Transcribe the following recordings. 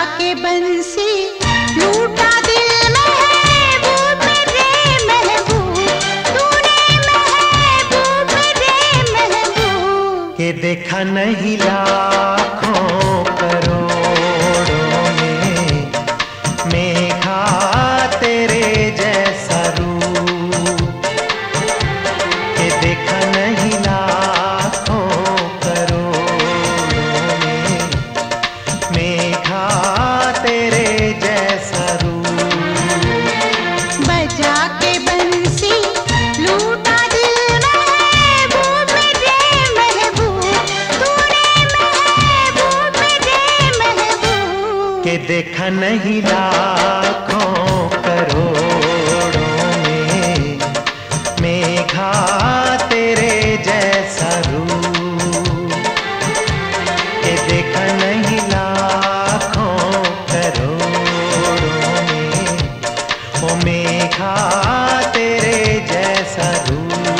के बंसी लूटा दिल महबूब मेरे महबूब, तूने महबूब मेरे महबूब के देखा नहीं लाखों करोड़ों में मेघा तेरे जैसा रूप, के देखा नहीं लाखों करोड़ों में मेघा तेरे जैसा रूप। बजा के बंसी लूटा दिल महबूब मेरे महबूब, तूने महबूब मेरे महबूब के देखा नहीं लाखों करोड़ों में मेघा तेरे जैसा रूप, के देखा नहीं लाखों करोड़ों में ओ मेघा तेरे जैसा रूप।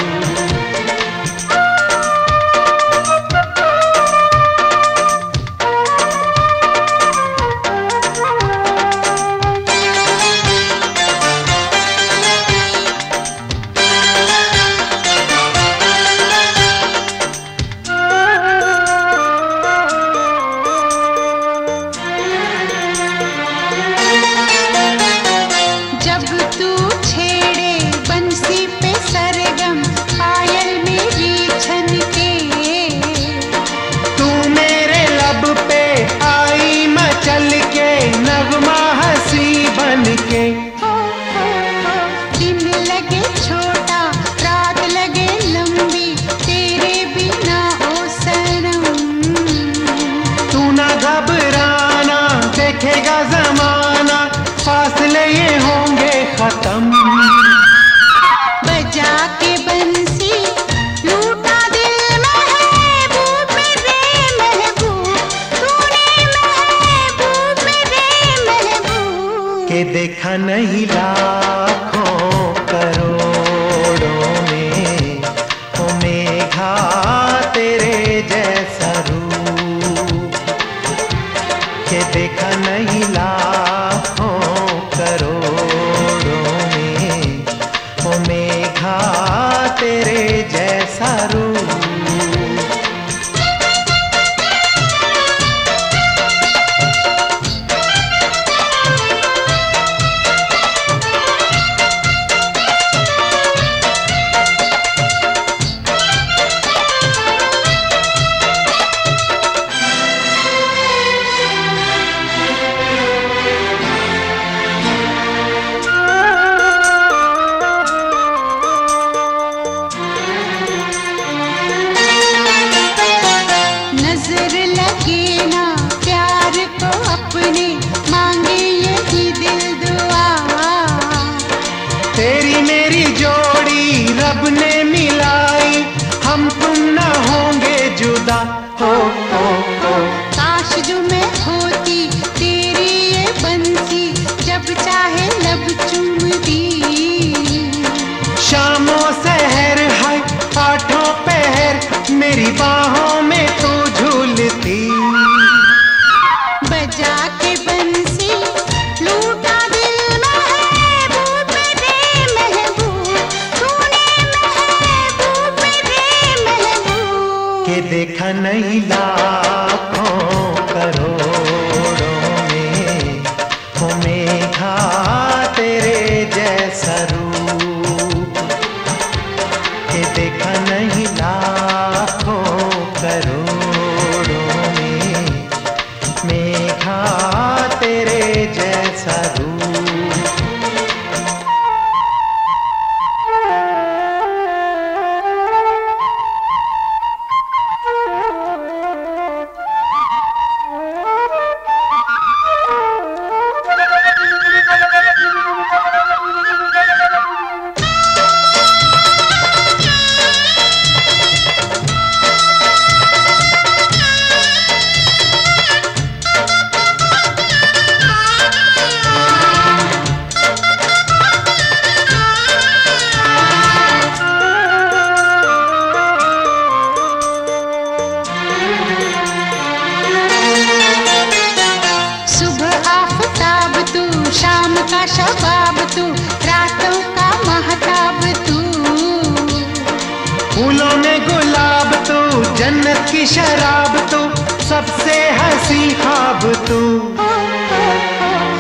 जब तू छेड़े बंसी पे सरगम पायल मेरी छनके, तू मेरे लब पे आई मचल के नगमा हंसी बन के। दिन लगे छोटा रात लगे लंबी तेरे बिना ओ सनम, तू ना घबराना देखेगा जमाना फासले ये होंगे खत्म। बजा के बंसी लूटा दिल महबूब मेरे महबूब, तूने महबूब मेरे महबूब के देखा नहीं लाखों करोड़ों में ओ मेघा तेरे जैसा रूप, के देखा नहीं लाखों करोड़ों में ओ मेघा तेरे जैसा रूप। नजर लगे ना प्यार को अपने मांगे यही दिल दुआ, तेरी मेरी जोड़ी रब ने मिलाई हम तुम ना होंगे जुदा। हो काश जो मैं होती तेरी ये बंसी जब चाहे लब चूमती, शामों सहर है आठों पहर मेरी बाहों में तू झूलती। बजा के बंसी लूटा दिल महबूब मेरे महबूब, तूने महबूब मेरे महबूब के देखा नहीं लाखों करोड़ों में ओ मेघा तेरे जैसा रूप, के देखा नहीं लाखों करोड़ों में मेघा तेरे जैसा रूप। फूलों में गुलाब तू, जन्नत की शराब तू, सबसे हंसी ख्वाब तू।